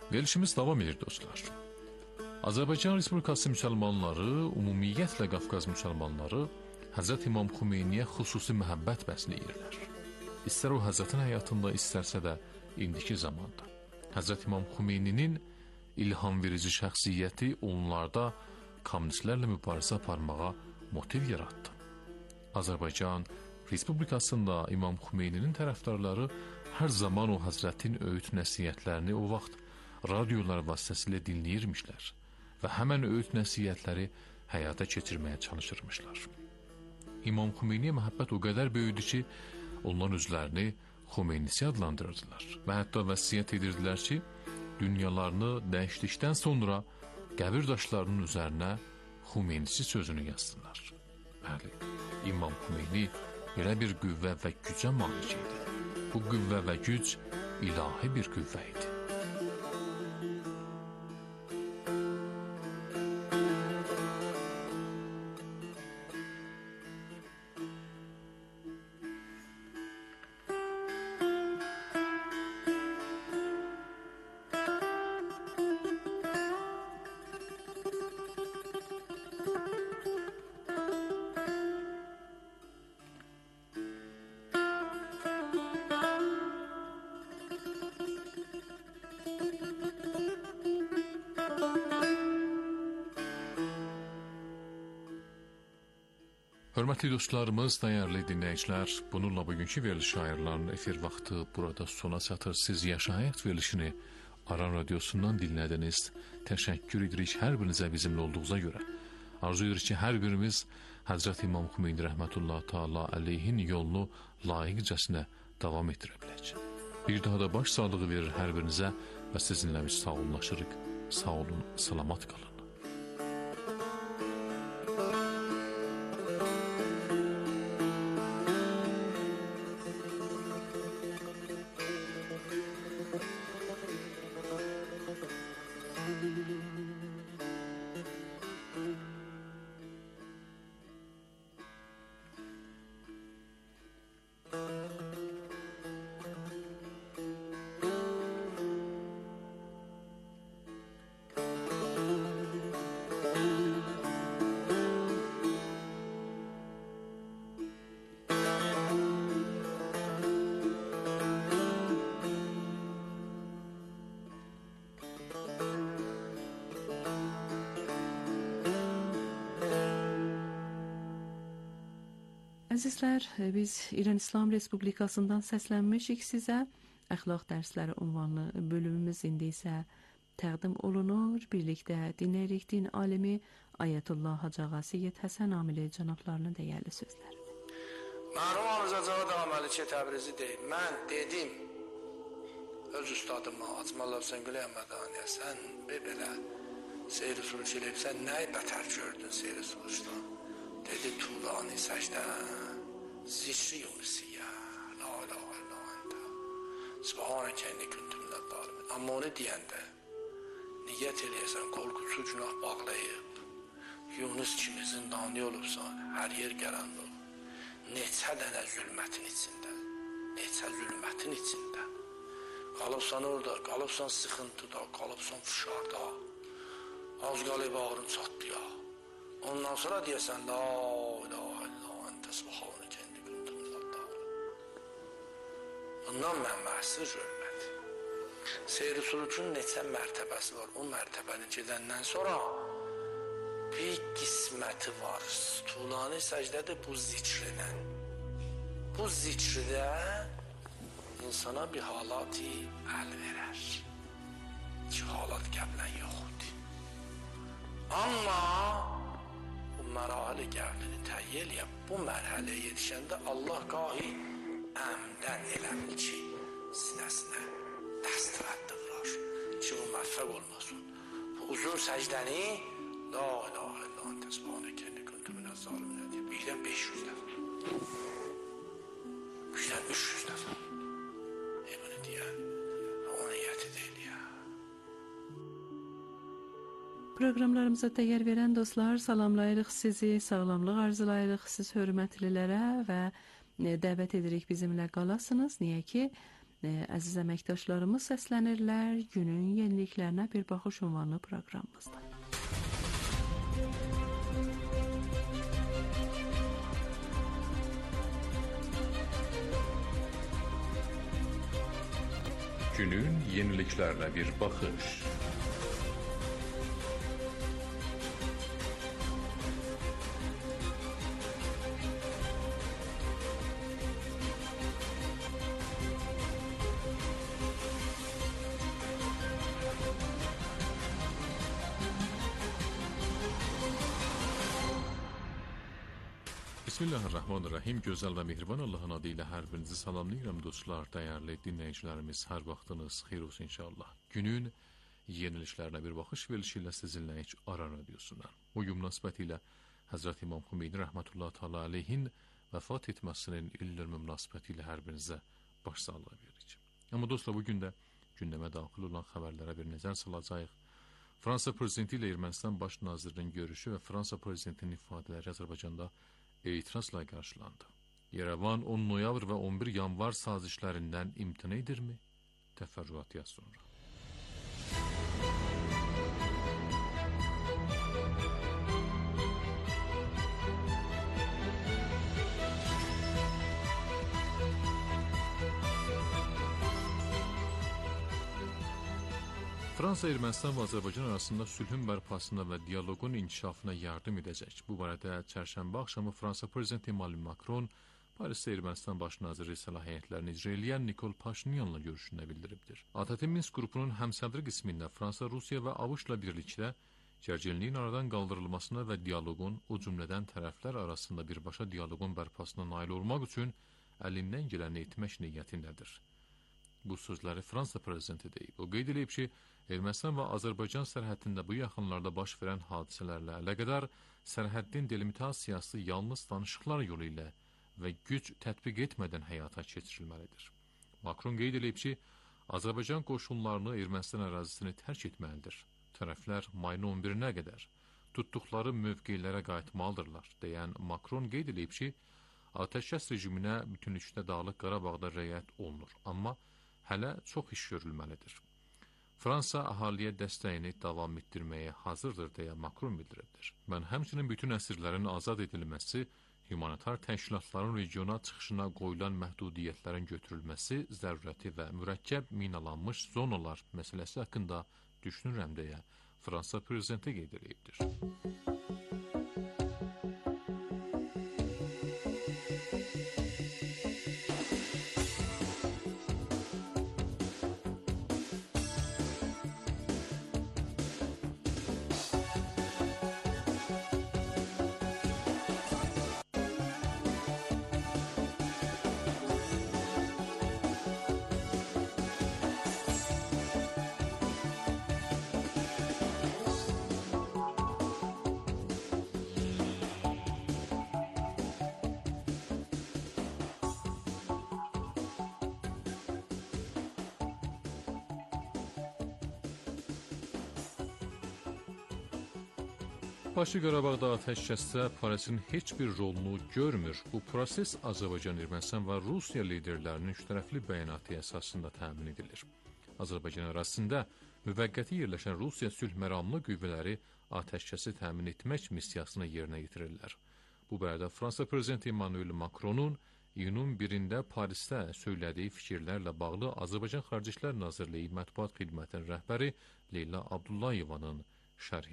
Verilişimiz davam edir dostlar. Azərbaycan Respublikası müsəlmanları, ümumiyyətlə Qafqaz müsəlmanları Həzrət İmam Xümeyniyə xüsusi məhəbbət bəsləyirlər. İstər o Həzrətin həyatında, istərsə də indiki zamanda. Həzrət İmam Xümeyninin ilham verici şəxsiyyəti onlarda kommunistlərlə mübarizə aparmağa motiv yaratdı. Azərbaycan Respublikasında İmam Xümeyninin tərəfdarları hər zaman o Həzrətin öğüt nəsiyyətlərini o vaxt radiolar vasitəsilə dinləyirmişlər və həmən öğüt nəsiyyətləri həyata keçirməyə çalışırmışlar. İmam Xümeyniyə məhəbbət o qədər böyüdü ki, onlar özlərini Xümeynisi adlandırırdılar və hətta vəsiyyət edirdilər ki, dünyalarını dəyişdikdən sonra qəbir daşlarının üzərinə Xümeynisi sözünü yazsınlar. Bəli, İmam Xümeyni belə bir qüvvə və gücə malik idi. Bu qüvvə və güc ilahi bir qüvvə idi. Hörmətli dostlarımız, dəyərli dinləyicilər, bununla bugünkü veriliş ayırılan efir vaxtı burada sona çatır. Siz Yaşa Həyat verilişini Aran Radiosundan dinlədiniz. Təşəkkür edirik hər birinizə bizimlə olduğunuza görə. Arzu edirik ki, hər birimiz Həzrət İmam Xümeyni rəhmətullah Teala əleyhin yolunu layiqcəsinə davam etdirə bilək. Bir daha da baş sağlığı verir hər birinizə və sizinlə biz sağollaşırıq. Sağ olun, salamat qalın. Əzizlər, biz İran İslam Respublikasından səslənmişik sizə. Əxlaq dərsləri ünvanlı bölümümüz indi isə təqdim olunur. Birlikdə dinləyirik din alimi Ayətullah Hacı Ağa Seyyid Həsən Amili cənablarının dəyərli sözləri. Mərhum Hamzəcavad Ağa Məlikə Təbrizi deyib, mən dedim öz ustadıma Acmallah Hüseynqulu Əhmədaniyə, sən belə seyri sürüş eləyib, sən nəyi bətər gördün seyri sürüşdən? Dedi Tuğlani səcdən zikri Yunusiyə la ilahe illa ente subhaneke inni kuntu minəz zalimin. Amma onu deyəndə niyyət eləyəsən, qorxusu günah bağlayıb Yunus kimi zindani olubsan, hər yer gələn ol. Neçə dənə zülmətin içində qalıbsan orada, qalıbsan sıxıntıda, qalıbsan fışarda, az qalıb ağrın çatlıya. Ondan sonra deyəsən la ilahe illa ente subhaneke inni kuntu minəz zalimin. Bundan mən məhsul görmədi. Seyri sürüşün neçə mərtəbəsi var. O mərtəbəni gedəndən sonra bir qisməti var. Tuğlani səcdədir bu zikridən. Bu zikridə insana bir halati əl verər. Ki halat qəblən yoxdur. Amma bu mərahəli qəblini təhiyyə eləyəm. Bu mərhələyə yetişəndə Allah qahi əmdən eləmir ki, sinəsinə dəstəvətdə vurar. Ki bu mətfəq olmasın. Bu uzun səcdəni la ilahe illa ente subhaneke inni kuntu minəz zalimin deyib. Birdən 500 dəfə. Birdən 300 dəfə. Bunu deyən o niyyəti deyil ya. Proqramlarımıza dəyər verən dostlar, salamlayırıq sizi, sağlamlıq arzulayırıq siz hörmətlilərə və dəvət edirik bizimlə qalasınız. Niyə ki, Əziz əməkdaşlarımız səslənirlər günün yeniliklərinə bir baxış ünvanlı proqramımızda. Günün yeniliklerine bir bakış. Bismillahirrahmanirrahim. Gözəl və mehriban Allahın adı ilə hər birinizi salamlayıram dostlar, dəyərli dinləyicilərimiz. Hər vaxtınız xeyir olsun inşallah. Günün yeniliklərinə bir baxış verilişi ilə sizinlə heç Aran radiosundan. Bugün münasibətilə Həzrət İmam Xomeyni rəhmətullah təala aleyhin vəfat etməsinin ildir münasibəti ilə hər birinizə başsağlığı veririk. Amma dostlar, bugün də gündəmə daxil olan xəbərlərə bir nəzər salacağıq. Fransa prezidenti ilə Ermənistan baş nazirinin görüşü və Fransa prezidentinin ifadələri Azərbaycanda etirazla qarşılandı. Yerevan 10 noyabr və 11 yanvar sazişlərindən imtina edirmi? Təfərrüat yaz sonra. Fransa, Ermənistan və Azərbaycan arasında sülhün bərpasına və dialoqun inkişafına yardım edəcək. Bu barədə çərşənbə axşamı Fransa prezidenti Emmanuel Macron Parisdə Ermənistan baş naziri səlahiyyətlərini icra edən Nikol Paşinyanla görüşündə bildiribdir. ATƏT Minsk qrupunun həmsədri qismində Fransa, Rusiya və ABŞ-la birlikdə gərginliyin aradan qaldırılmasına və dialoqun, o cümlədən tərəflər arasında birbaşa dialoqun bərpasına nail olmaq üçün əlindən gələni etmək niyyətindədir. Bu sözləri Fransa prezidenti deyib. O qeyd edib ki, Ermənistan və Azərbaycan sərhədində bu yaxınlarda baş verən hadisələrlə əlaqədar sərhəddin delimitasiyası yalnız danışıqlar yolu ilə və güc tətbiq etmədən həyata keçirilməlidir. Macron qeyd edib ki, Azərbaycan qoşunlarını Ermənistan ərazisini tərk etməlidir. Tərəflər mayın 11-nə qədər tutduqları mövqelərə qayıtmalıdırlar, deyən Macron qeyd edib ki, atəşkəs rejiminə bütünlükdə Dağlıq Qarabağda riayət olunur, amma hələ çox iş görülməlidir. Fransa əhaliyə dəstəyini davam etdirməyə hazırdır deyə Macron bildiribdir. Mən həmçinin bütün əsirlərin azad edilməsi, humanitar təşkilatların regiona çıxışına qoyulan məhdudiyyətlərin götürülməsi, zərurəti və mürəkkəb minalanmış zonalar məsələsi haqqında düşünürəm deyə Fransa prezidenti qeyd edibdir. Başı Qarabağda atəşkəsdə Parisin heç bir rolunu görmür. Bu proses Azərbaycan, Ermənistan və Rusiya liderlərinin üçtərəfli bəyanatı əsasında təmin edilir. Azərbaycan arasında müvəqqəti yerləşən Rusiya sülh məramlı qüvvələri atəşkəsi təmin etmək missiyasını yerinə yetirirlər. Bu barədə Fransa prezidenti Emmanuel Macronun iyunun 1-də Parisdə söylədiyi fikirlərlə bağlı Azərbaycan Xarici İşlər Nazirliyi Mətbuat Xidmətinin rəhbəri Leyla Abdullayevanın şərhi